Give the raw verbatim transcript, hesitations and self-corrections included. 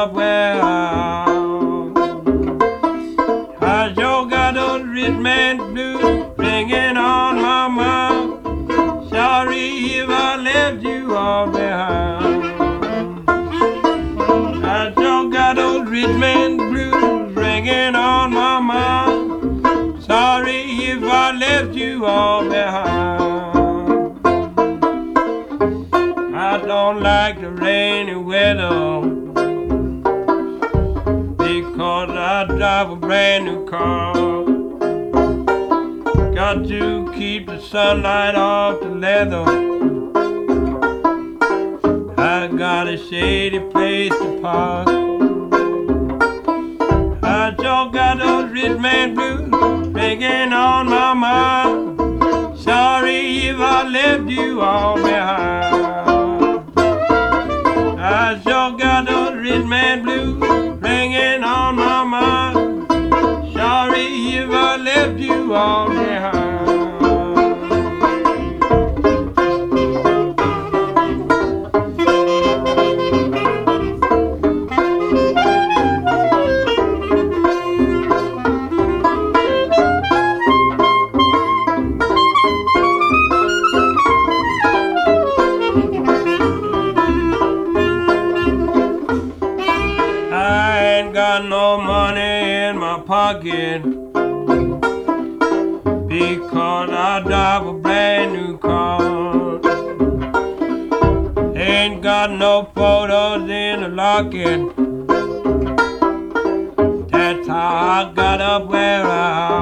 up where I I sure got those rich man blues ringing on my mind. Sorry if I left you all behind. I sure got those rich man blues ringing on my mind. Sorry if I left you all behind. I don't like the rainy weather because I drive a brand new car. Got to keep the sunlight off the leather. I got a shady place to park. I sure got those rich man blues ringing on my mind. Sorry if I left you all behind. I sure got those rich man blues ringing on my mind. Sorry if I left you all behind. I ain't got no money in my pocket because I drive a brand new car. Ain't got no photos in the locket. That's how I got up where I